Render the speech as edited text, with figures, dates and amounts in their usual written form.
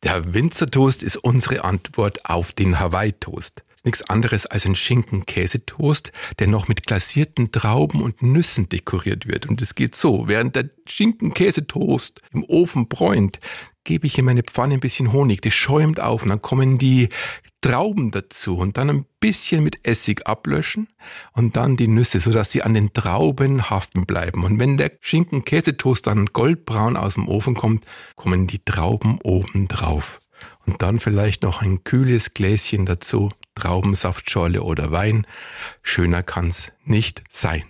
Der Winzertoast ist unsere Antwort auf den Hawaii-Toast. Ist nichts anderes als ein Schinken-Käsetoast, der noch mit glasierten Trauben und Nüssen dekoriert wird. Und es geht so: Während der Schinken-Käsetoast im Ofen bräunt, gebe ich in meine Pfanne ein bisschen Honig. Das schäumt auf und dann kommen die Trauben dazu und dann ein bisschen mit Essig ablöschen und dann die Nüsse, sodass sie an den Trauben haften bleiben. Und wenn der Schinken-Käsetoast dann goldbraun aus dem Ofen kommt, kommen die Trauben oben drauf. Und dann vielleicht noch ein kühles Gläschen dazu, Traubensaftschorle oder Wein. Schöner kann's nicht sein.